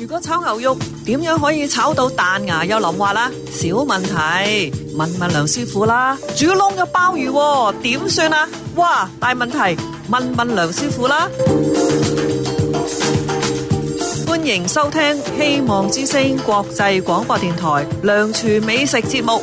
果炒牛肉點樣可以炒到彈牙又腍滑啦？小問題，問問梁師傅啦。煮燶咗鮑魚點算啊？哇，大問題，問問梁師傅啦。歡迎收聽希望之聲國際廣播電台梁廚美食節目。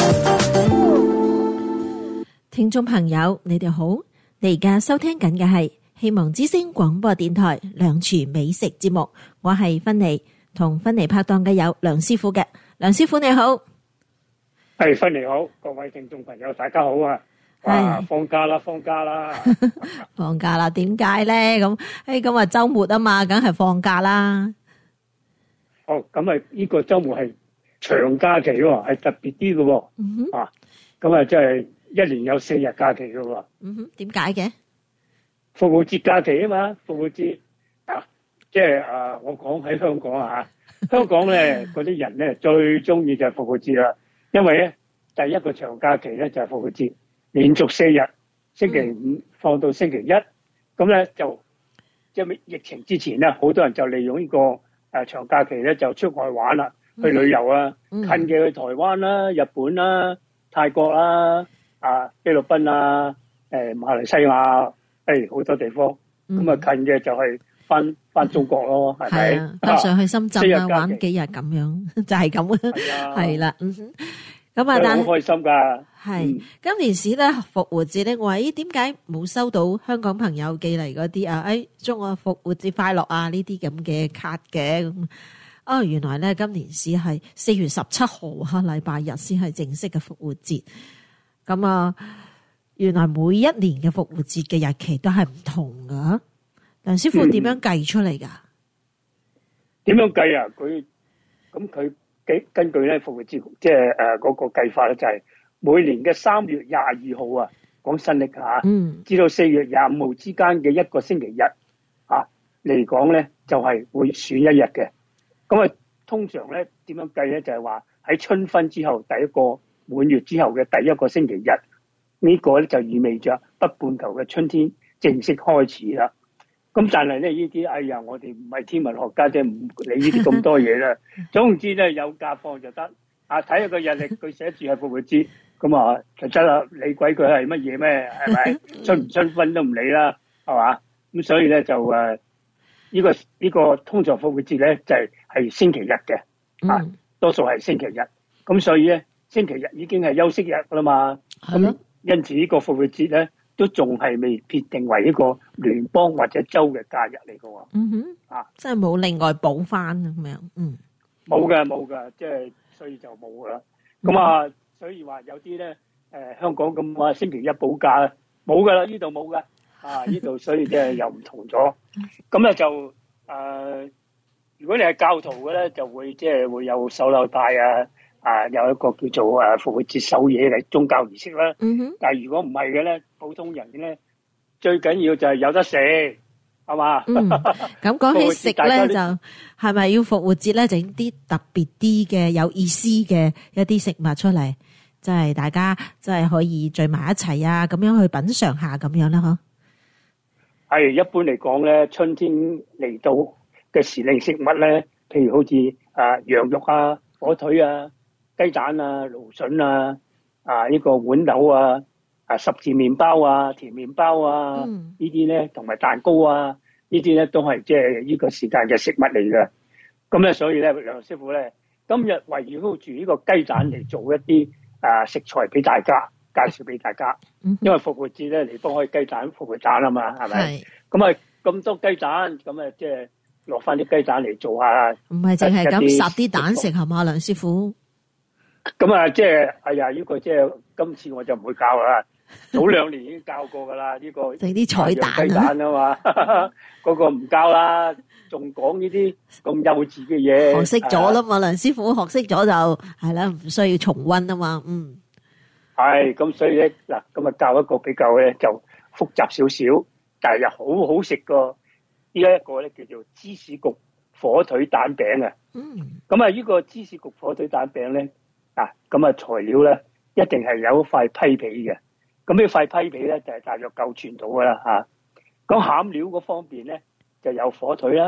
聽眾朋友，你哋好，你而家收聽緊嘅係希望之聲廣播電台梁廚美食節目，我係芬妮，同芬妮拍檔嘅有梁師傅嘅。梁師傅你好。 係，芬妮好，各位聽眾朋友大家好啊！哇，放假啦，放假啦， 放假啦，點解咧？咁今日周末啊嘛，梗係放假啦。 哦，咁啊，呢個周末係長假期喎，係特別啲嘅喎。啊，咁啊，即係一年有4日假期嘅喎。 點解嘅？ 復活節假期啊嘛，復活節即係我講喺香港啊，香港咧嗰啲人咧最中意就係復活節啦，因為咧第一個長假期咧就係復活節。連續4日，星期五放到星期一，咁咧就即係疫情之前咧，好多人就利用呢個長假期咧就出外玩啦，去旅遊啊，近嘅去台灣啦、日本啦、泰國啦、菲律賓啦、馬來西亞，好多地方。咁啊近嘅就係翻中國咯，係咪？ 搭上去深圳啊，玩幾日咁樣，就係咁啊，係啦。咁啊，但係好開心噶。 係今年時咧復活節咧，我話點解冇收到香港朋友寄嚟嗰啲祝我復活節快樂啊呢啲咁嘅卡嘅咁原來咧今年時係4月17號禮拜日先係正式嘅復活節。咁啊，原來每一年嘅復活節嘅日期都係唔同噶。梁師傅點樣計出嚟噶？ 點樣計啊？佢根據咧復活節即係嗰個計法咧，就係每年嘅3月22號啊，講新曆嚇，至到4月25號之間嘅一個星期日嚟講咧，就係會選一日嘅。咁通常咧點樣計咧？就係話喺春分之後第一個滿月之後嘅第一個星期日，呢個咧就意味着北半球嘅春天正式開始啦。咁但係咧呢啲，我哋唔係天文學家，即係唔理呢啲咁多嘢啦。總之咧有假放就得。睇下個日曆，佢寫住係復活節，咁就真啦。理鬼佢係乜嘢咩？係咪春唔春分都唔理啦，係嘛？咁所以咧就呢個通常復活節咧就係星期日嘅，多數係星期日。咁所以咧星期日已經係休息日啦嘛。咁因此呢個復活節咧，都仲係未決定為一個聯邦或者州嘅假日嚟嘅喎。 即係冇另外補翻咁樣。 冇嘅，即係所以就冇噶啦。咁所以話有啲咧，香港咁星期一補假冇噶啦，呢度冇噶。呢度所以即係又唔同咗。咁咧就如果你係教徒嘅咧，就會即係會有手榴彈有一個叫做復活節守夜嘅宗教儀式啦。但係如果唔係嘅咧，普通人咧最緊要就係有得食，係嘛？ 咁講起食咧，就係咪要復活節咧整啲特別啲嘅有意思嘅一啲食物出嚟，即係大家即係可以聚埋一齊啊，咁樣去品嘗下咁樣啦，嗬？ 係一般嚟講咧，春天嚟到嘅時令食物咧，譬如好似羊肉啊、火腿啊、雞蛋啊、蘆筍啊、呢個豌豆啊、十字麵包啊、甜麵包啊，呢啲咧同埋蛋糕啊，呢啲咧都係即係呢個時間嘅食物嚟嘅。咁咧，所以咧，梁師傅咧今日圍繞住呢個雞蛋嚟做一啲食材俾大家介紹俾大家。因為復活節咧離不開雞蛋復活蛋啊嘛，係咪？咁咁多雞蛋，咁即係落翻啲雞蛋嚟做下。唔係淨係咁烚啲蛋食係嘛，梁師傅？ 咁即係呢個即係今次我就唔會教啦。早2年已經教過噶啦，呢個整啲彩蛋雞蛋啊嘛，嗰個唔教啦，仲講呢啲咁幼稚嘅嘢。 學識咗啦嘛，梁師傅學識咗就係啦，唔需要重溫啊嘛。 係咁，所以咧嗱，咁教一個比較咧就複雜少少，但係又好好食個呢一個咧叫做芝士焗火腿蛋餅啊。咁呢個芝士焗火腿蛋餅咧咁材料咧一定係有一塊批皮嘅。咁呢塊批皮咧就係大約9寸到噶啦嚇。咁餡料嗰方面咧就有火腿啦，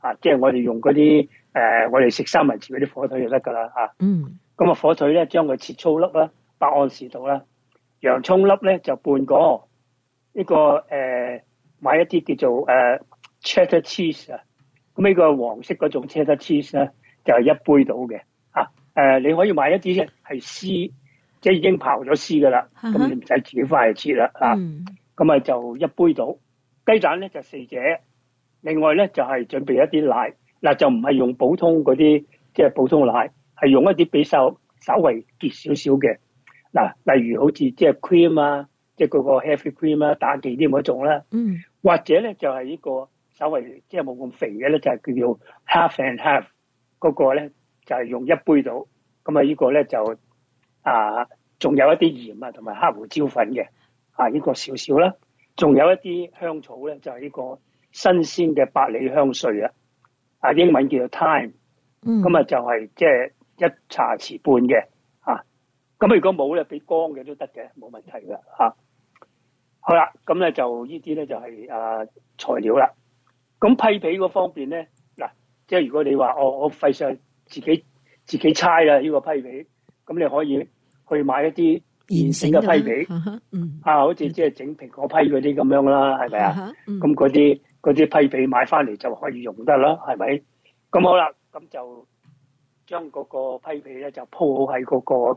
即係我哋用嗰啲我哋食三文治嗰啲火腿就得㗎啦嚇。咁啊火腿咧將佢切粗粒啦，100安士度啦。洋葱粒咧就半個，呢個買一啲叫做cheddar cheese 啊。咁呢個黃色嗰種 cheddar cheese 咧就係1杯到嘅嚇。你可以買一啲咧係絲，即係已經刨咗絲㗎啦，咁你唔使自己翻去切啦嚇。咁啊就1杯到。雞蛋咧就4隻。另外咧就係準備一啲奶，嗱就唔係用普通嗰啲即係普通奶，係用一啲比稍微結少少嘅。嗱，例如好似即係 cream 啊，即係嗰個 heavy cream 啊，打忌廉嗰種啦。或者咧就係呢個稍微即係冇咁肥嘅咧，就係叫做 half and half 嗰個咧，就係用1杯到。咁啊呢個咧就仲有一啲鹽啊同埋黑胡椒粉嘅呢個少少啦。仲有一啲香草咧，就係呢個新鮮嘅百里香碎啊，英文叫做 thyme。咁啊就係即係1茶匙半嘅咁如果冇咧，俾乾嘅都得嘅，冇問題㗎好啦，咁咧就呢啲咧就係材料啦。咁批皮嗰方面咧，嗱，即係如果你話我費事自己猜啦呢個批皮，咁你可以去買一啲現成嘅批皮，好似即係整蘋果批嗰啲咁樣啦，係咪啊？咁嗰啲批皮買翻嚟就可以用得啦，係咪？咁好啦，咁就將嗰個批皮咧就鋪好喺嗰個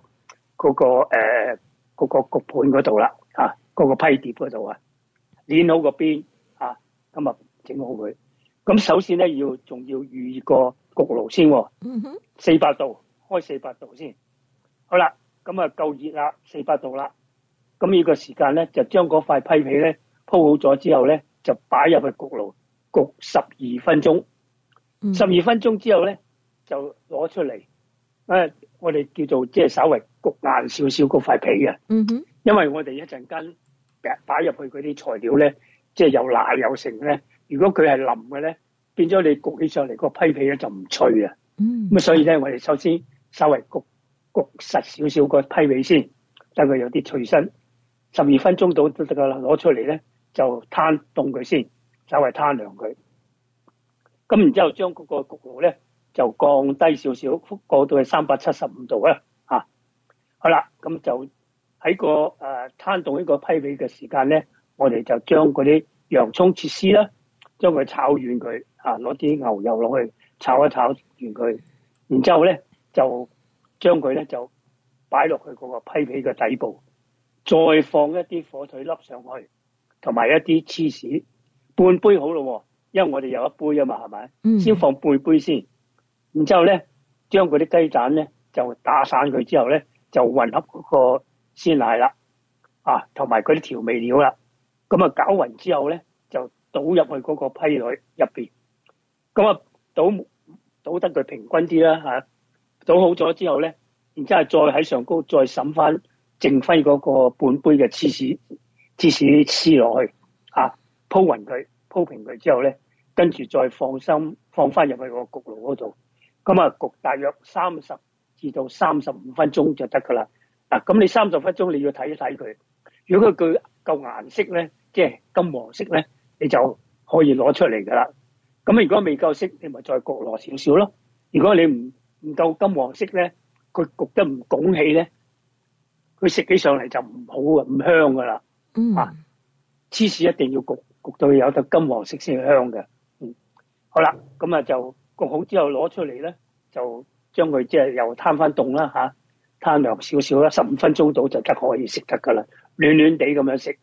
焗盤嗰度啦，嗰個批碟嗰度捻好個邊咁啊整好佢。咁首先咧仲要預熱個焗爐先，400度，開400度先。好啦，咁啊夠熱啦，400度啦。咁呢個時間咧就將嗰塊批皮咧鋪好咗之後咧就擺入去焗爐焗12分鐘。12分鐘之後咧就攞出嚟，我哋叫做即係稍微焗硬少少嗰塊皮嘅。因為我哋一陣間擺入去嗰啲材料咧，即係有奶有成咧。如果佢係腍嘅咧，變咗你焗起上嚟個批皮咧就唔脆啊。咁所以咧，我哋首先稍微焗實少少個批皮先，等佢有啲脆身。12分鐘到都得噶啦，攞出嚟咧就攤凍佢先，稍微攤涼佢。咁然之後將嗰個焗爐咧就降低少少，過到去375度啦。好啦，咁就喺個攤凍呢個批皮嘅時間咧，我哋就將嗰啲洋葱切絲啦，將佢炒軟佢攞啲牛油落去炒一炒軟佢，然之後咧就將佢咧就擺落去嗰個批皮嘅底部，再放一啲火腿粒上去，同埋一啲芝士，半杯好咯，因為我哋有一杯啊嘛，係咪？先放半杯先，然之後咧將嗰啲雞蛋咧就打散佢之後咧就混合嗰個鮮奶啦，同埋嗰啲調味料啦，咁啊攪勻之後咧就倒入去嗰個批裏入邊，咁啊倒得佢平均啲啦倒好咗之後咧，然之後再喺上高再滲翻剩翻嗰個半杯嘅芝士絲落去鋪勻佢鋪平佢之後咧，跟住再放翻入去個焗爐嗰度，咁啊焗大約30至到35分鐘就得噶啦。咁你30分鐘你要睇一睇佢，如果佢夠顏色咧，即係金黃色咧，你就可以攞出嚟噶啦。咁如果未夠色，你咪再焗落少少咯。如果你唔夠金黃色咧，佢焗得唔拱起咧，佢食起上嚟就唔好唔香噶啦。芝士一定要焗到有得金黃色先香嘅。好啦，咁啊就焗好之後攞出嚟咧，就將佢即係又攤翻凍啦攤涼少少啦，15分鐘到就得可以食得噶啦，暖暖地咁樣食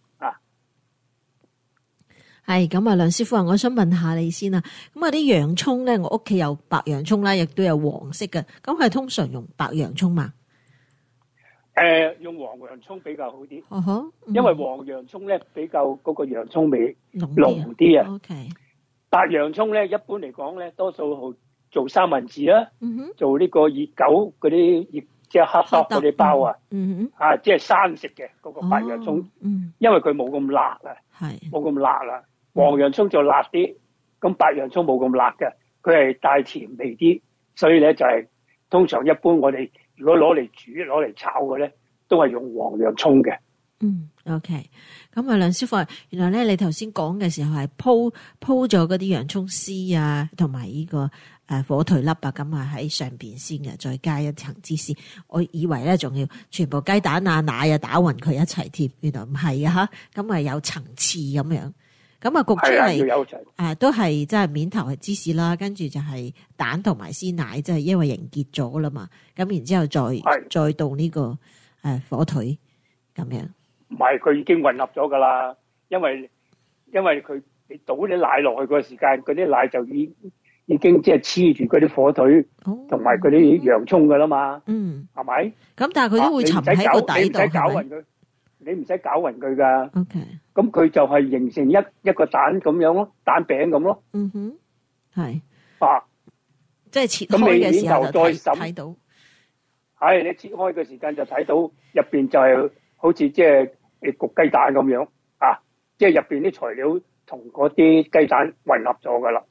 係咁啊，梁師傅我想問下你先啊。咁啲洋葱咧，我屋企有白洋葱啦，亦都有黃色嘅。咁係通常用白洋葱嘛？ 用黃洋葱比較好啲。因為黃洋葱咧比較嗰個洋葱味濃啲啊。 OK。白洋葱咧一般嚟講咧，多數做三文治啦，做呢個熱狗嗰啲即係黑多嗰啲包即係生食嘅嗰個白洋葱，因為佢冇咁辣冇咁辣啦。黃洋葱就辣啲，咁白洋葱冇咁辣嘅，佢係帶甜味啲，所以咧就係通常一般我哋如果攞嚟煮攞嚟炒嘅咧，都係用黃洋葱嘅。 OK。咁啊，梁師傅，原來咧你頭先講嘅時候係鋪咗嗰啲洋葱絲啊，同埋呢個火腿粒啊，咁啊喺上邊先嘅，再加一層芝士。我以為咧仲要全部雞蛋啊、奶啊打勻佢一齊添，原來唔係啊吓，咁啊有層次咁樣。咁啊焗出嚟都係即係面頭係芝士啦，跟住就係蛋同埋鮮奶，即係因為凝結咗啦嘛。咁然之後再到呢個火腿咁樣。 唔係，佢已經混合咗噶啦，因為佢你倒啲奶落去個時間，嗰啲奶就已經即係黐住嗰啲火腿同埋嗰啲洋葱噶啦嘛。係咪？咁但係佢都會沉喺個底度， 你唔使攪勻佢，你唔使攪勻佢噶。 OK。 咁佢就係形成一個蛋咁樣咯，蛋餅咁咯。 係。即係切開嘅時候就睇到。 係你切開嘅時間就睇到入邊就係好似即係你焗雞蛋咁樣啊！即係入邊啲材料同嗰啲雞蛋混合咗噶啦。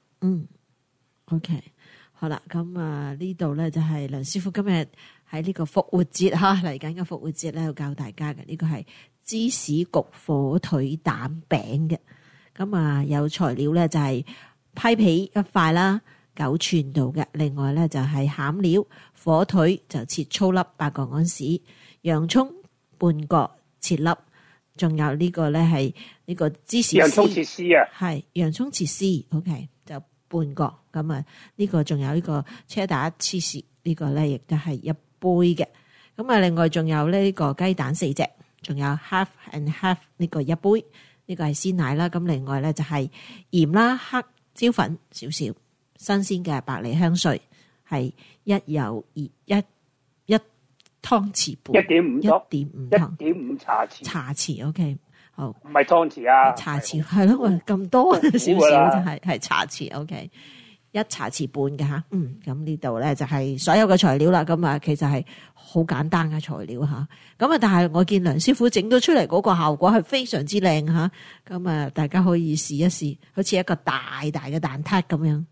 OK， 好啦，咁啊呢度咧就係梁師傅今日喺呢個復活節嚟緊嘅復活節咧，要教大家嘅呢個係芝士焗火腿蛋餅嘅。咁啊有材料咧就係批皮一塊啦，9寸度嘅。另外咧就係餡料，火腿就切粗粒8個安士，洋葱半個切粒，仲有呢個咧係呢個芝士絲， 洋葱切絲啊， 係洋葱切絲 ，OK 就半個。咁啊呢個仲有呢個車打芝士，呢個咧亦都係1杯嘅。咁啊另外仲有呢個雞蛋4隻，仲有 half and half 呢個1杯，呢個係鮮奶啦。咁另外咧就係鹽啦、黑椒粉少少，新鮮嘅百里香碎係1油1湯匙半，1.5 茶匙， 茶匙 OK， 好， 唔係湯匙啊， 茶匙係咯，咁多少少就係茶匙 OK， 1茶匙半嘅吓，咁呢度咧就係所有嘅材料啦，咁啊其實係好簡單嘅材料吓，咁啊但係我見梁師傅整到出嚟嗰個效果係非常之靚吓，咁啊大家可以試一試，好似一個大大嘅蛋撻咁樣，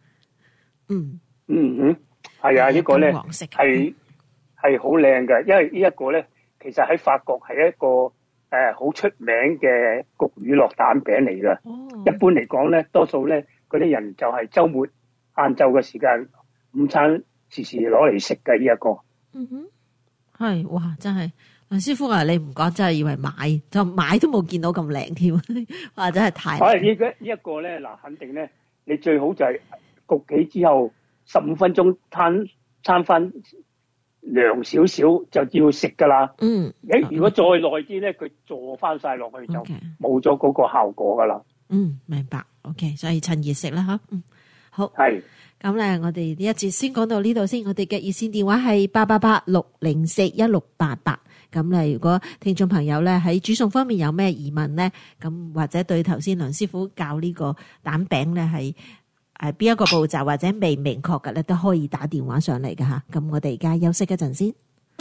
係啊，呢個咧係好靚嘅，因為呢一個咧，其實喺法國係一個好出名嘅焗乳酪蛋餅嚟嘅。一般嚟講咧，多數咧嗰啲人就係週末晏晝嘅時間，午餐時時攞嚟食嘅呢一個。 係哇，真係梁師傅啊！你唔講真係以為買就買都冇見到咁靚添，或者係太靚。 呢一個咧嗱，肯定咧，你最好就係焗起之後15分鐘攤翻涼少少就要食噶啦。如果再耐啲咧，佢坐翻晒落去就冇咗嗰個效果噶啦。 明白。OK， 所以趁熱食啦吓。好。 係。 咁咧，我哋呢一節先講到呢度先。我哋嘅熱線電話係888-604-1688。咁咧，如果聽眾朋友咧喺煮餸方面有咩疑問咧，咁或者對頭先梁師傅教呢個蛋餅咧係邊一個步驟或者未明確嘅咧，都可以打電話上嚟㗎吓。咁我哋而家休息一陣先。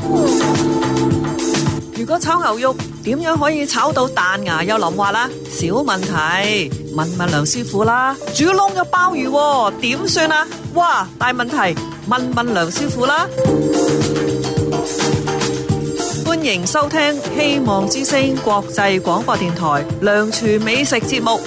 如果炒牛肉點樣可以炒到彈牙又腍滑啦？小問題，問梁師傅啦。煮燶嘅鮑魚點算啊？哇，大問題，問梁師傅啦。歡迎收聽希望之聲國際廣播電台梁廚美食節目。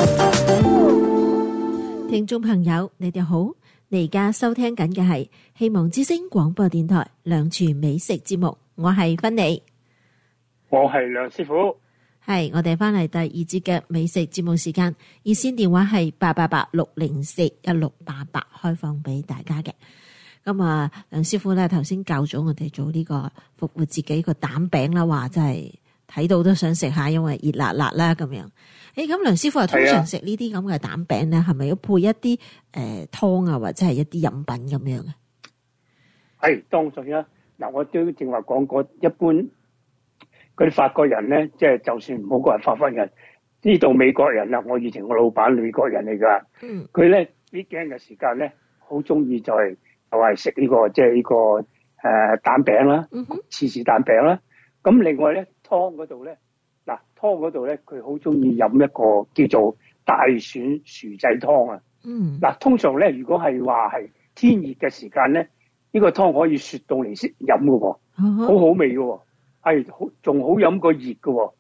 聽眾朋友，你哋好，你而家收聽緊嘅係希望之聲廣播電台梁廚美食節目，我係芬妮。 我係梁師傅， 係我哋翻嚟第二節嘅美食節目時間，熱線電話係888-604-1688，開放俾大家嘅。咁啊，梁師傅咧頭先教咗我哋做呢個復活節嘅一個蛋餅啦，話真係睇到都想食下，因為熱辣辣啦咁樣。咁梁師傅通常食呢啲咁嘅蛋餅咧，係咪要配一啲湯啊，或者係一啲飲品咁樣嘅？ 係當然啦。嗱，我都正話講過，一般嗰啲法國人咧，即係就算唔好講係法國人，呢度美國人啦，我以前個老闆美國人嚟噶，佢咧呢幾日嘅時間咧，好中意就係食呢個即係呢個蛋餅啦，芝士蛋餅啦。咁另外咧湯嗰度咧，嗱湯嗰度咧，佢好中意飲一個叫做大選薯仔湯啊。嗱，通常咧如果係話係天熱嘅時間咧，呢個湯可以雪到嚟先飲噶喎，好好味噶喎。係仲好飲過熱嘅喎，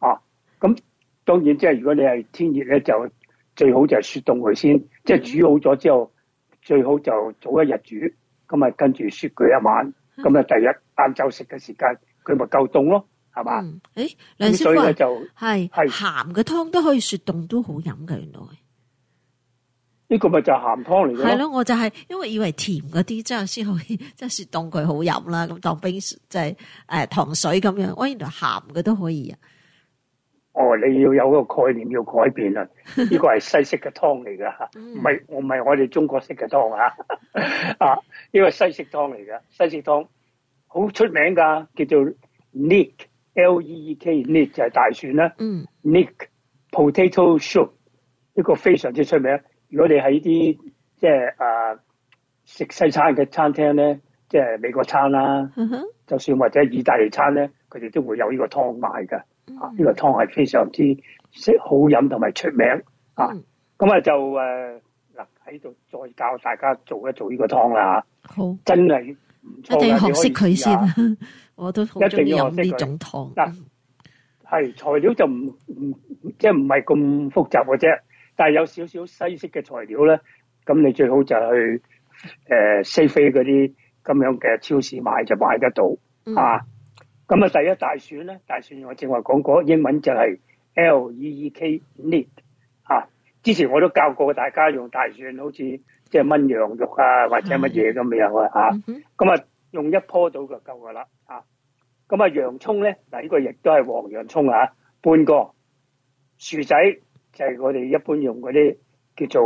咁當然即係如果你係天熱咧，就最好就係雪凍佢先，即係煮好咗之後，最好就早一日煮，咁啊跟住雪佢一晚，咁啊第日晏晝食嘅時間佢咪夠凍咯，係嘛？ 誒，梁師傅所以咧就係鹹嘅湯都可以雪凍都好飲㗎，原來。 呢個咪就係鹹湯嚟嘅咯。 係咯，我就係因為以為甜嗰啲之後先可以即係雪凍佢好飲啦，咁當冰即係糖水咁樣。我原來鹹嘅都可以啊！ 你要有個概念要改變啦，呢個係西式嘅湯嚟噶，唔係我哋中國式嘅湯啊！呢個係西式湯嚟噶，西式湯好出名噶，叫做 Leek，L-E-E-K，Leek 就係大蒜啦。Leek potato soup 呢個非常之出名。如果你喺啲即係食西餐嘅餐廳咧，即係美國餐啦，就算或者意大利餐咧，佢哋都會有呢個湯賣㗎。呢個湯係非常之好飲同埋出名啊！咁啊就嗱喺度再教大家做一做呢個湯啦嚇。好，真係唔錯嘅， 一定要學識佢先。我都好中意飲呢種湯。 嗱，係材料就即係唔係咁複雜嘅啫。但係有少少西式嘅材料咧，咁你最好就去Safeway嗰啲咁樣嘅超市買就買得到啊。咁啊，第一大蒜咧，大蒜我正話講過，英文就係 Leek 啊。之前我都教過大家用大蒜，好似即係燜羊肉啊，或者乜嘢咁樣啊。咁啊，用一棵到就夠噶啦啊。咁啊，洋葱咧，嗱呢個亦都係黃洋葱啊，半個薯仔。就係我哋一般用嗰啲叫做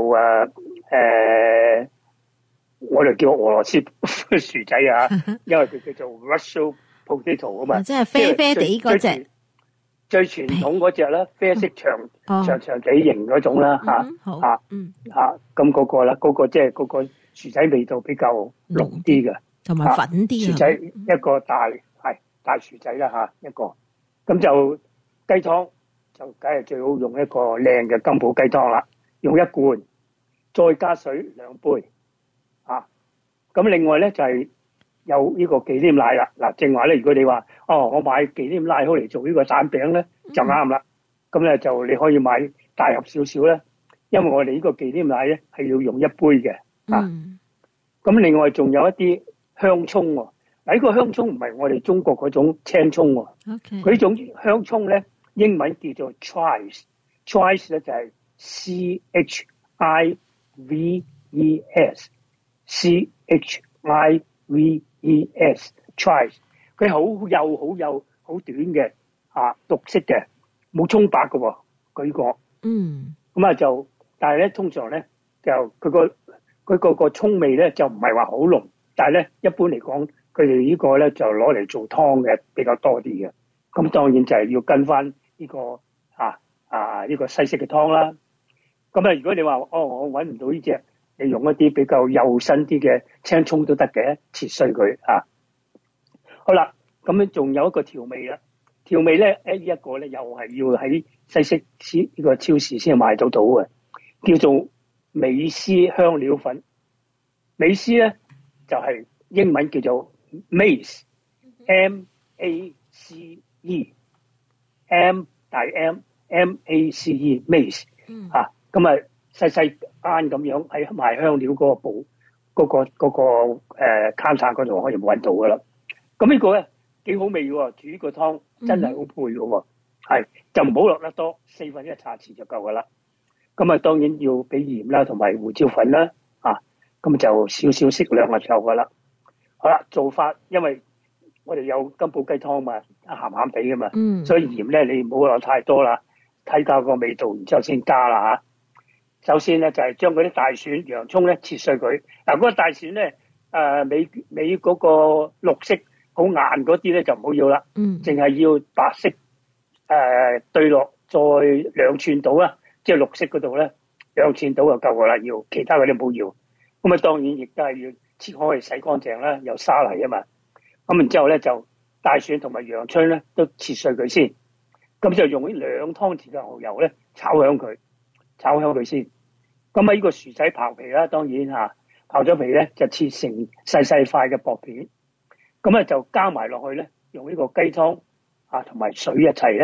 我哋叫俄羅斯薯仔啊，因為佢叫做 Russian potato 啊嘛， 即係啡啡地嗰隻， 最傳統嗰隻啦，啡色長地形嗰種啦咁嗰個啦，嗰個即係嗰個薯仔味道比較濃啲嘅， 同埋粉啲薯仔一個大薯仔啦一個，咁就雞湯。就梗係最好用一個靚嘅金寶雞湯啦，用一罐，再加水2杯，咁另外咧就係有呢個忌廉奶啦。嗱，正話咧，如果你話我買忌廉奶好嚟做呢個蛋餅咧，就啱啦。咁咧就你可以買大盒少少咧，因為我哋呢個忌廉奶咧係要用1杯嘅。咁另外仲有一啲香葱喎。嗱，呢個香葱唔係我哋中國嗰種青葱喎。佢呢種香葱咧。英文叫做 chives 咧就係 chives，chives，佢好幼好短嘅綠色嘅，冇葱白嘅喎，佢個咁啊就，但係咧通常咧就佢個葱味咧就唔係話好濃，但係咧一般嚟講，佢哋呢個咧就攞嚟做湯嘅比較多啲嘅，咁當然就係要跟翻。呢個呢個西式嘅湯啦，咁如果你話我揾唔到呢隻，你用一啲比較幼身啲嘅青葱都得嘅，切碎佢好啦，咁樣仲有一個調味啦，調味咧呢一個咧又係要喺西式呢個超市先買到嘅，叫做美斯香料粉。美斯咧就係英文叫做 Mace，M-A-C-E。M 大 M，M-A-C-E Mace 咁細細間咁樣喺賣香料嗰個部嗰個counter嗰度可以揾到噶啦。咁呢個咧幾好味喎，煮呢個湯真係好配嘅喎，就唔好落得多，1/4茶匙就夠噶啦。咁當然要俾鹽啦，同埋胡椒粉啦，咁就少少適量就夠噶啦。好啦，做法因為我哋有金寶雞湯嘛，鹹鹹地噶嘛，所以鹽咧你唔好落太多啦，睇下個味道，然之後先加啦首先咧就係將嗰啲大蒜、洋葱咧切碎佢。嗱，嗰個大蒜咧尾嗰個綠色好硬嗰啲咧就唔好要啦，淨係要白色對落再2寸到啦，即係綠色嗰度咧2寸到就夠噶啦，要其他嗰啲唔好要。咁當然亦都係要切開去洗乾淨啦，有沙泥啊嘛。咁然之後咧就大蒜同埋洋葱咧都切碎佢先，咁就用呢2湯匙嘅牛油咧炒香佢先。咁呢個薯仔刨皮啦，當然刨咗皮咧就切成細細塊嘅薄片，咁就加埋落去咧，用呢個雞湯同埋水一齊咧就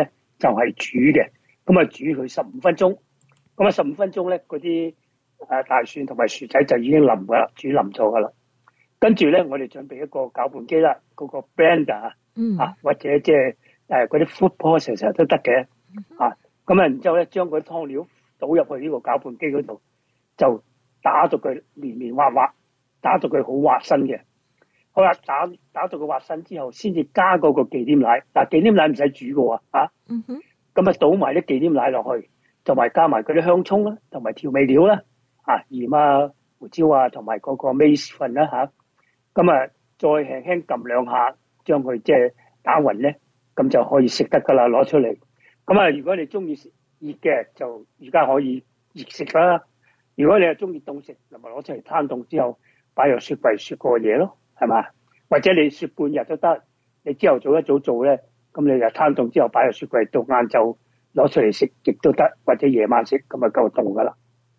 就係煮嘅，咁啊煮佢15分鐘，咁啊15分鐘咧嗰啲大蒜同埋薯仔就已經腍噶啦，煮腍咗噶啦。跟住咧，我哋準備一個攪拌機啦，嗰個 blender 或者即係嗰啲 food processor 都得嘅咁啊，然之後咧將嗰啲湯料倒入去呢個攪拌機嗰度，就打到佢綿綿滑滑，打到佢好滑身嘅。好啦，打到佢滑身之後，先至加嗰個忌廉奶。嗱，忌廉奶唔使煮嘅喎咁啊倒埋啲忌廉奶落去，同埋加埋嗰啲香葱啦，同埋調味料啦，鹽啊、胡椒啊，同埋嗰個 mace 粉啦咁啊，再輕輕撳兩下，將佢即係打勻咧，咁就可以食得噶啦，攞出嚟。咁啊，如果你中意食熱嘅，就而家可以熱食啦。如果你係中意凍食，咁咪攞出嚟攤凍之後，擺入雪櫃雪過夜咯，係嘛？或者你雪半日都得。你朝頭早一早做咧，咁你就攤凍之後擺入雪櫃，到晏晝攞出嚟食亦都得，或者夜晚食，咁啊夠凍噶啦。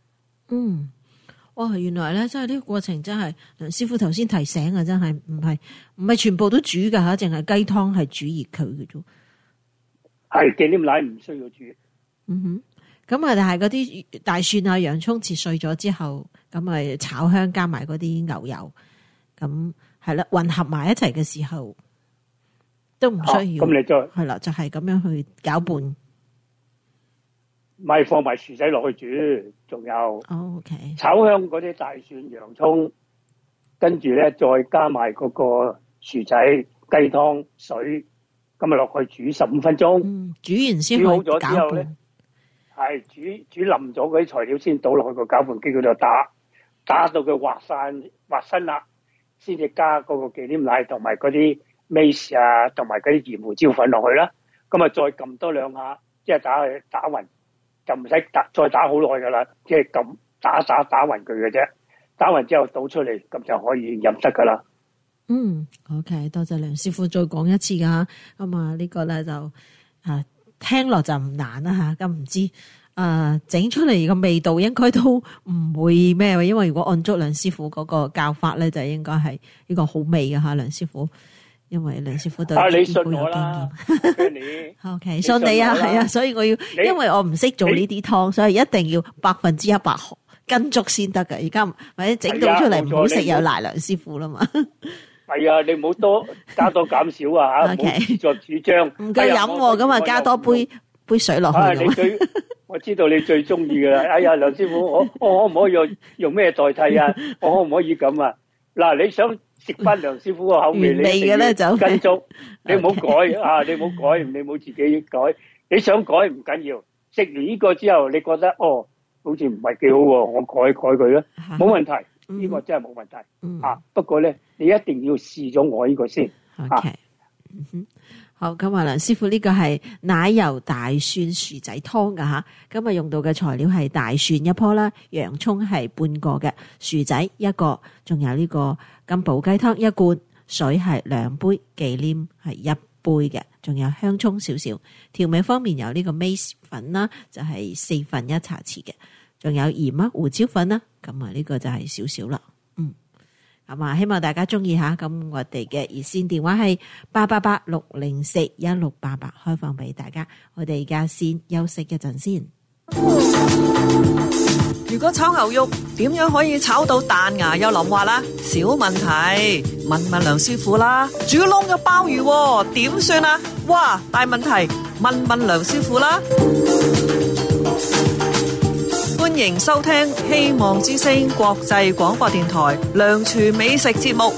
哇！原來咧，真係呢個過程真係梁師傅頭先提醒啊，真係唔係全部都煮噶吓，淨係雞湯係煮熱佢嘅啫。 係忌廉奶唔需要煮。 咁啊，但係嗰啲大蒜啊、洋葱切碎咗之後，咁啊炒香加埋嗰啲牛油，咁係啦，混合埋一齊嘅時候都唔需要。咁你再係啦，就係咁樣去攪拌。 咪放埋薯仔落去煮，仲有炒香嗰啲大蒜、洋葱，跟住咧再加埋嗰個薯仔、雞湯、水，咁啊落去煮15分鐘。 煮完先煮好咗之後咧，係煮腍咗嗰啲材料先倒落去個攪拌機嗰度打到佢滑身啦，先至加嗰個忌廉奶同埋嗰啲 mace 啊，同埋嗰啲鹽胡椒粉落去啦。咁啊再撳多兩下，即係打勻。就唔使再打好耐噶啦，即係咁打勻佢嘅啫。打勻之後倒出嚟，咁就可以飲得噶啦。 OK， 多謝梁師傅再講一次噶。咁啊，呢個咧就聽落就唔難啦吓。咁唔知整出嚟個味道應該都唔會咩，因為如果按足梁師傅嗰個教法咧，就應該係呢個好味嘅吓。梁師傅。因為梁師傅對你信我啦 ，OK， 信你啊，係啊，所以我要，因為我唔識做呢啲湯，所以一定要100%跟足先得噶。而家或者整到出嚟唔好食，又賴梁師傅啦嘛。 係啊，你唔好加多減少啊吓，唔好自作主張。 唔夠飲咁啊，加多杯水落去。 我知道你最中意噶啦。哎呀，梁師傅，我可唔可以用咩代替啊？我可唔可以咁啊？嗱，你想食翻梁師傅個口味，你一定要跟足，你唔好改你唔好改，你唔好自己改。你想改唔緊要，食完呢個之後，你覺得好似唔係幾好喎，我改佢啦，冇問題，呢個真係冇問題。不過咧，你一定要試咗我呢個先。 好，咁啊，梁師傅呢個係奶油大蒜薯仔湯噶吓，今日用到嘅材料係大蒜1棵啦，洋蔥係半個嘅，薯仔1個，仲有呢個金寶雞湯1罐，水係2杯，忌廉係1杯嘅，仲有香蔥少少。調味方面有呢個 mace 粉啦，就係1/4茶匙嘅，仲有鹽啊、胡椒粉啦，咁啊呢個就係少少啦。咁啊，希望大家中意吓。咁我哋嘅熱線電話係888-604-1688，開放俾大家。我哋而家先休息一陣先。 如果炒牛肉點樣可以炒到彈牙又腍滑啦？小問題，問梁師傅啦。煮燶嘅鮑魚點算啊？哇，大問題，問梁師傅啦。歡迎收聽希望之聲國際廣播電台梁廚美食節目。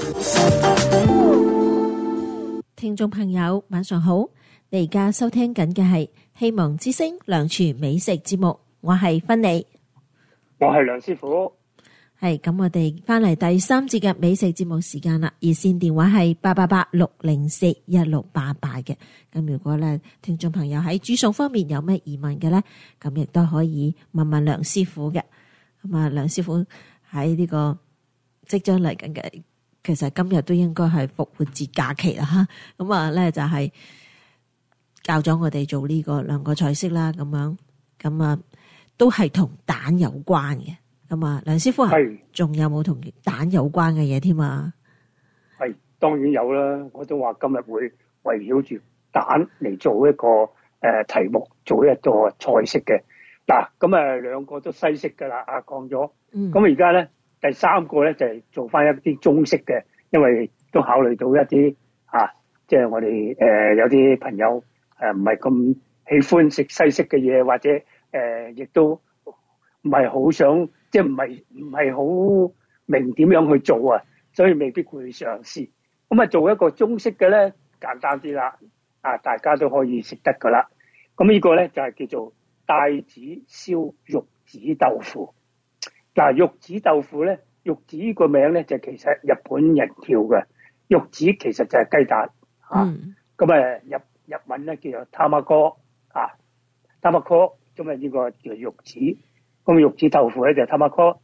聽眾朋友晚上好，你而家收聽緊嘅係希望之聲梁廚美食節目，我係芬妮， 我係梁師傅。 係咁，我哋翻嚟第3節嘅美食節目時間啦。熱線電話係888-604-1688嘅。咁如果咧聽眾朋友喺煮餸方面有咩疑問嘅咧，咁亦都可以問問梁師傅嘅。咁啊，梁師傅喺呢個即將嚟緊嘅，其實今日都應該係復活節假期啦吓。咁啊咧就係教咗我哋做呢個2個菜式啦，咁樣咁啊都係同蛋有關嘅。咁啊，梁師傅啊，仲有冇同蛋有關嘅嘢添啊？係， 當然有啦。我都話今日會圍繞住蛋嚟做一個題目做一個菜式嘅。嗱，咁兩個都西式噶啦，講咗。咁而家咧第三個咧就係做翻一啲中式嘅，因為都考慮到一啲即係我哋有啲朋友唔係咁喜歡食西式嘅嘢，或者亦都唔係好想，即係唔係好明點樣去做啊，所以未必會嘗試。咁做一個中式嘅咧，簡單啲啦，大家都可以食得噶啦。咁呢個咧就係叫做帶子燒玉子豆腐。嗱，玉子豆腐咧，玉子呢個名咧就其實日本人叫嘅，玉子其實就係雞蛋。咁日文咧叫做 tamako，tamako 咁呢個叫玉子。咁玉子豆腐咧就 tamako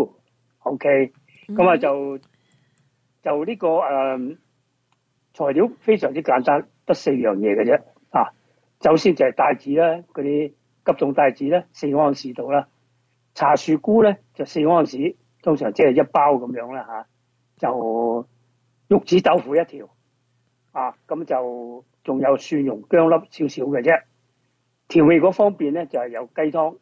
tofu。OK， 咁就呢個材料非常之簡單，得4樣嘢嘅啫。首先就係帶子啦，嗰啲急凍帶子咧4安士度啦，茶樹菇咧就4安士，通常即係1包咁樣啦。就玉子豆腐1條。咁就仲有蒜蓉薑粒少少嘅啫。調味嗰方面咧就係有雞湯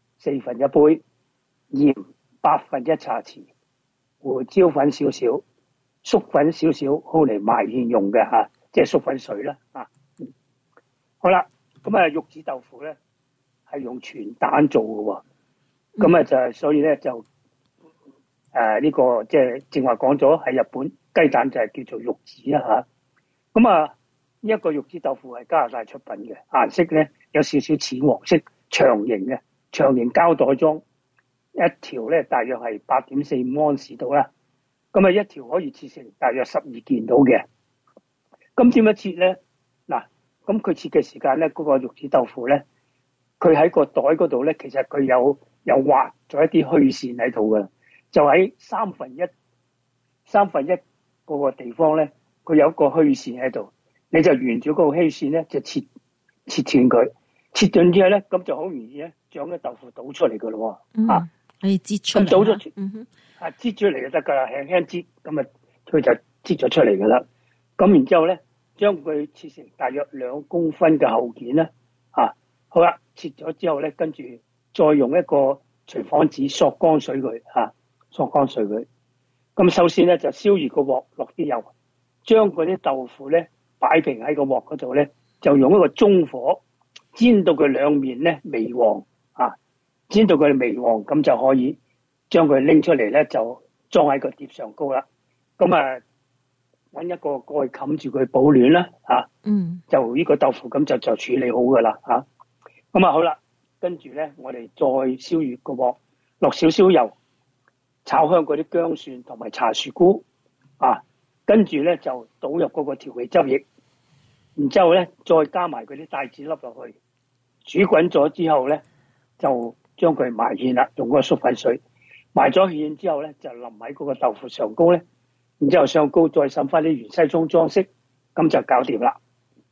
4分1杯，鹽8分1茶匙，胡椒粉少少，粟粉少少，好嚟埋芡用嘅即係粟粉水啦。好啦，咁玉子豆腐咧係用全蛋做嘅喎，咁就係所以咧就呢個即係正話講咗係日本雞蛋就係叫做玉子啦。咁呢一個玉子豆腐係加拿大出品嘅，顏色咧有少少淺黃色，長形嘅，長形膠袋裝，一條咧大約係8.45安士到啦。咁一條可以切成大約12件到嘅。咁點樣切咧？嗱，咁佢切嘅時間咧，嗰個玉子豆腐咧，佢喺個袋嗰度咧，其實佢有畫咗一啲虛線喺度㗎，就喺三分一嗰個地方咧。佢有一個虛線喺度，你就沿住嗰個虛線咧，就切斷佢，切斷之後咧，咁就好容易咧，將啲豆腐倒出嚟噶咯。 可以擠出嚟。 咁倒咗，擠出嚟就得噶啦，輕輕擠，咁佢就擠咗出嚟噶啦。咁然之後咧，將佢切成大約2公分嘅厚件啦。好啦，切咗之後咧，跟住再用一個廚房紙索乾水佢，索乾水佢。咁首先咧就燒熱個鑊，落啲油。將嗰啲豆腐咧擺平喺個鑊嗰度咧，就用一個中火煎到佢兩面咧微黃，煎到佢微黃，咁就可以將佢拎出嚟咧，就裝喺個碟上高啦。咁揾一個蓋冚住佢保暖啦，就呢個豆腐咁就處理好噶啦，咁好啦，跟住咧我哋再燒熱個鑊，落少少油，炒香嗰啲薑蒜同埋茶樹菇，跟住咧就倒入嗰個調味汁液，然之後咧再加埋嗰啲帶子粒落去，煮滾咗之後咧就將佢埋芡啦，用嗰個粟粉水埋咗芡之後咧就淋喺嗰個豆腐上高咧，然之後上高再滲翻啲芫茜葱裝飾，咁就搞掂啦。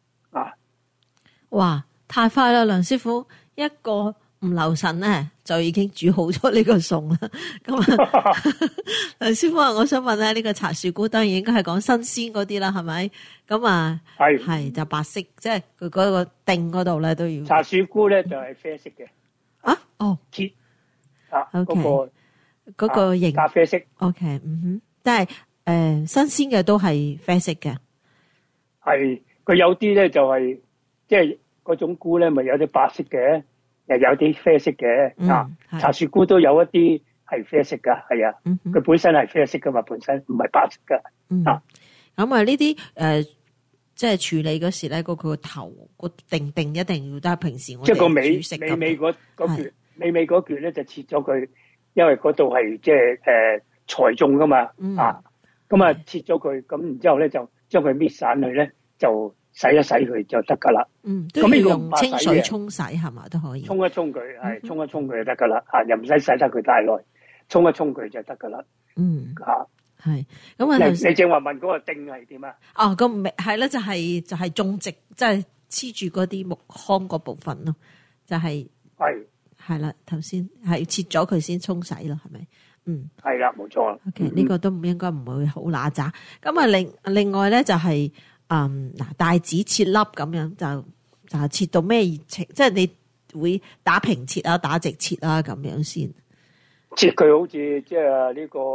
哇，太快啦，梁師傅，一個唔留神咧就已經煮好咗呢個餸啦。咁梁師傅啊，我想問咧，呢個茶樹菇當然應該係講新鮮嗰啲啦，係咪？咁係就白色，即係佢嗰個定嗰度咧都要。 茶樹菇咧就係啡色嘅。切嗰個型咖啡色。 OK， 但係新鮮嘅都係啡色嘅。 係，佢有啲咧就係即係嗰種菇咧，咪有啲白色嘅。又有啲啡色嘅，茶樹菇都有一啲係啡色噶，係啊，佢本身係啡色噶嘛，本身唔係白色噶。 咁呢啲即係處理嗰時咧，佢個頭個定一定要，都係平時我哋煮食咁。 尾嗰橛咧就切咗佢，因為嗰度係即係裁種噶嘛，咁切咗佢，咁然之後咧就將佢搣散去咧就。洗一洗佢就得噶啦。 都要用清水沖洗係嘛，都可以。 沖一沖佢，係沖一沖佢就得噶啦。又唔使洗得佢太耐，沖一沖佢就得噶啦。 係。咁你正話問嗰個定係點啊？ 咁係啦，就係種植，即係黐住嗰啲木糠嗰部分咯，就係啦。頭先係切咗佢先沖洗咯，係咪？ 係啦，冇錯。 OK，呢個都應該唔會好乸渣。咁另外咧就係。帶子切粒咁樣就就切到咩程，即係你會打平切啊，打直切啊咁樣先。 切佢好似即係呢個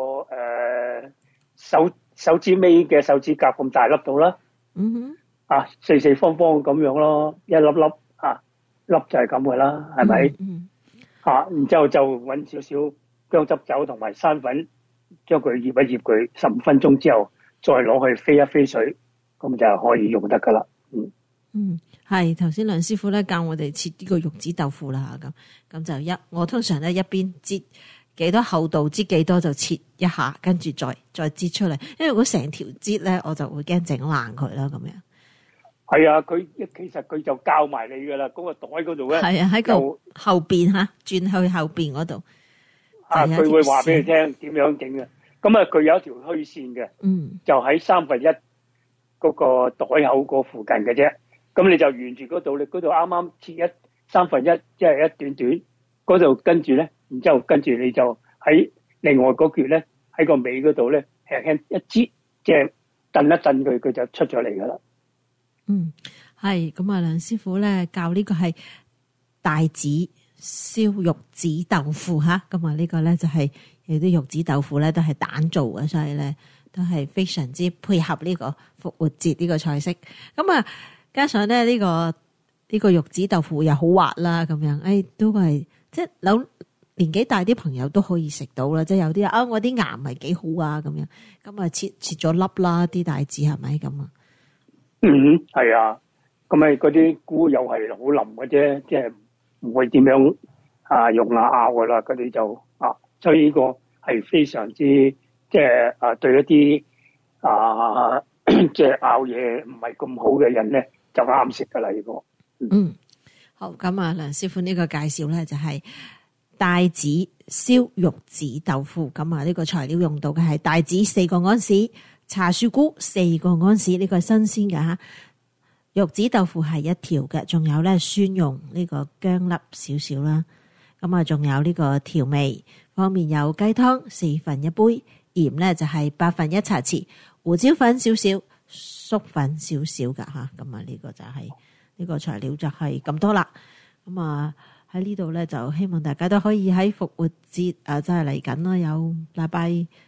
手指尾嘅手指甲咁大粒到啦。四四方方咁樣咯，一粒粒粒就係咁嘅啦，係咪？然之後就揾少少薑汁酒同埋生粉，將佢醃一醃佢15分鐘之後，再攞去飛一飛水，咁就可以用得噶啦。 係頭先梁師傅咧教我哋切呢個玉子豆腐啦，咁就我通常咧一邊擠幾多厚度，擠幾多就切一下，跟住再擠出嚟，因為如果成條擠咧，我就會驚整爛佢啦，咁樣。 係啊，其實佢就教埋你噶啦，嗰個袋嗰度咧， 係啊，喺個後邊轉去後邊嗰度。 佢會話俾你聽點樣整嘅。咁啊，佢有一條虛線嘅，就喺1/3嗰個袋口嗰附近嘅啫。咁你就沿住嗰度，你嗰度啱啱切1/3，即係一段段嗰度，跟住咧，然之後跟住你就喺另外嗰橛咧，喺個尾嗰度咧，輕輕一擠，即係震一震佢，佢就出咗嚟噶啦。 係咁啊！梁師傅咧教呢個係帶子燒玉子豆腐吓，咁啊呢個咧就係有啲玉子豆腐咧都係蛋做嘅，所以咧都係非常之配合呢個復活節呢個菜式。咁啊，加上咧呢個玉子豆腐又好滑啦，咁樣都係即係年紀大啲朋友都可以食到啦。即係有啲我啲牙唔係幾好啊，咁樣咁啊切咗粒啦，啲帶子係咪咁啊？ 係啊，咁咪嗰啲菇又係好腍嘅啫，即係唔會點樣用咬噶啦，佢哋就所以呢個係非常之即係對一啲即係咬嘢唔係咁好嘅人咧就啱食噶啦呢個。 好，咁啊，梁師傅呢個介紹咧就係帶子燒玉子豆腐，咁啊呢個材料用到嘅係帶子4個安士。茶樹菇4個安士，呢個係新鮮嘅吓。玉子豆腐係1條嘅，仲有咧蒜蓉呢個薑粒少少啦。咁啊，仲有呢個調味方面有雞湯4分1杯，鹽咧就係8分1茶匙，胡椒粉少少，粟粉少少噶吓。咁啊，呢個就係呢個材料就係咁多啦。咁啊喺呢度咧就希望大家都可以喺復活節真係嚟緊啦，有禮拜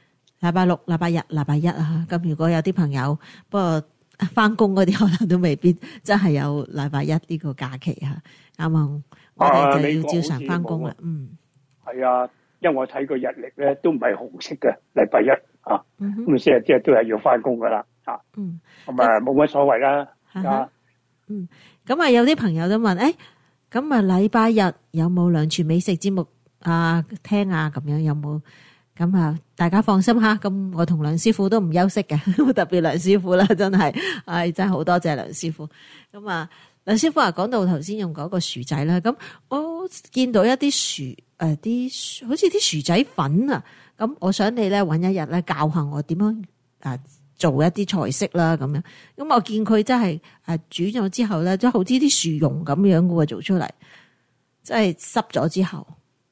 6、禮拜日、禮拜1啊，咁如果有啲朋友，不過翻工嗰啲可能都未必真係有禮拜1呢個假期吓，啱啱我哋就要照常翻工啦。 係啊，因為我睇個日曆咧都唔係紅色嘅禮拜1咁即係都係要翻工噶啦咁啊冇乜所謂啦。 咁啊有啲朋友都問咁啊禮拜日有冇梁廚美食節目聽啊？咁樣有冇？咁啊，大家放心吓，咁我同梁師傅都唔休息嘅，特別梁師傅啦，真係，真係好多謝梁師傅。咁啊，梁師傅講到頭先用嗰個薯仔啦，咁我見到一啲好似啲薯仔粉啊，咁我想你咧搵一日咧教下我點樣做一啲菜式啦，咁樣。咁我見佢真係煮咗之後咧，即係好似啲薯蓉咁樣嘅喎，做出嚟，即係濕咗之後。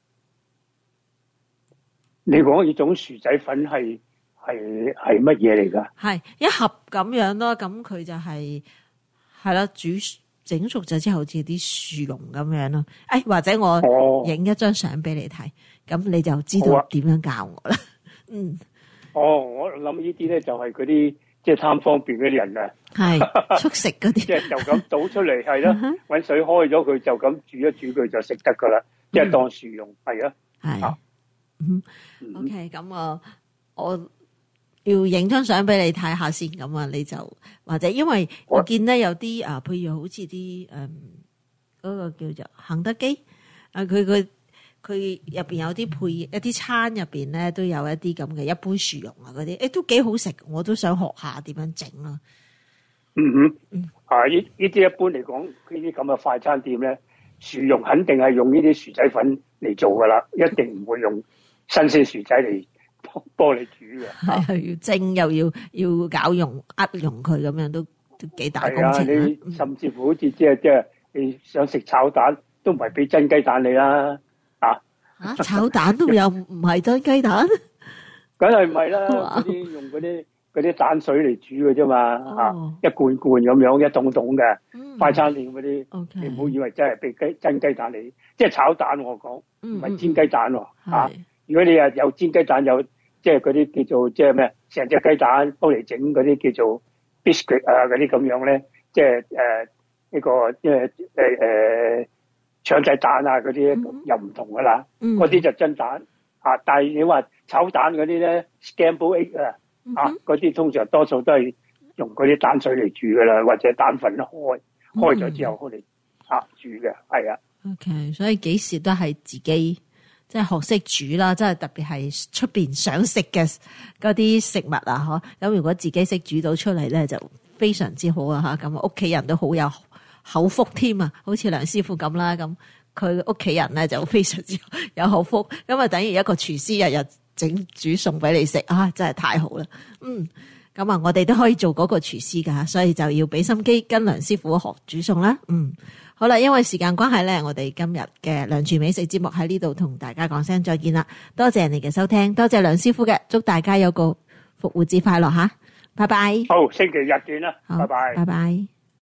你講呢種薯仔粉係乜嘢嚟噶？係一盒咁樣咯，咁佢就係啦，煮整熟咗之後好似啲薯蓉咁樣咯。或者我影一張相俾你睇，咁你就知道點樣教我啦。 我諗呢啲咧就係嗰啲即係貪方便嗰啲人啊， 係速食嗰啲， 即係就咁倒出嚟係啦，搵水開咗佢就咁煮一煮佢就食得噶啦，即係當薯蓉係啊。係。 OK， 咁我要影張相俾你睇下先，咁啊你就或者因為我見咧有啲譬如好似啲嗰個叫做肯德基佢入邊有啲配一啲餐入邊咧都有一啲咁嘅一杯薯蓉啊嗰啲，都幾好食，我都想學下點樣整咯。 呢啲一般嚟講，呢啲咁嘅快餐店咧，薯蓉肯定係用呢啲薯仔粉嚟做噶啦，一定唔會用新鮮薯仔嚟幫你煮嘅。 係要蒸又要攪溶溶佢咁樣都幾大工程。 你甚至乎好似即係你想食炒蛋都唔係俾真雞蛋你啦。 炒蛋都有唔係真雞蛋？ 梗係唔係啦，用嗰啲蛋水嚟煮嘅啫嘛。一罐罐咁樣一桶桶嘅， 快餐店嗰啲， OK 你唔好以為真係俾真雞蛋你，即係炒蛋我講，唔係煎雞蛋喎嚇。如果你有煎雞蛋，有即係嗰啲叫做即係咩，成隻雞蛋煲嚟整嗰啲叫做 biscuit 啊嗰啲咁樣咧，即係呢個即係腸仔蛋啊嗰啲又唔同噶啦，嗰啲就真蛋啊。但係你話炒蛋嗰啲咧 scrambled egg 啊嗰啲通常多數都係用嗰啲蛋水嚟煮噶啦，或者蛋粉開咗之後開嚟煮嘅，係啊。 OK， 所以幾時都係自己即係學識煮啦，即係特別係出邊想食嘅嗰啲食物啊，咁如果自己識煮到出嚟咧，就非常之好啊嚇。咁屋企人都好有口福添啊，好似梁師傅咁啦，咁佢屋企人咧就非常之有口福，咁啊等於一個廚師日日煮餸俾你食啊，真係太好啦。咁啊，我哋都可以做嗰個廚師噶，所以就要俾心機跟梁師傅學煮餸啦。好啦，因為時間關係咧，我哋今日嘅梁廚美食節目喺呢度同大家講聲再見啦。多謝你嘅收聽，多謝梁師傅嘅，祝大家有個復活節快樂吓，拜拜。 好，星期日見啦，拜拜。 拜拜。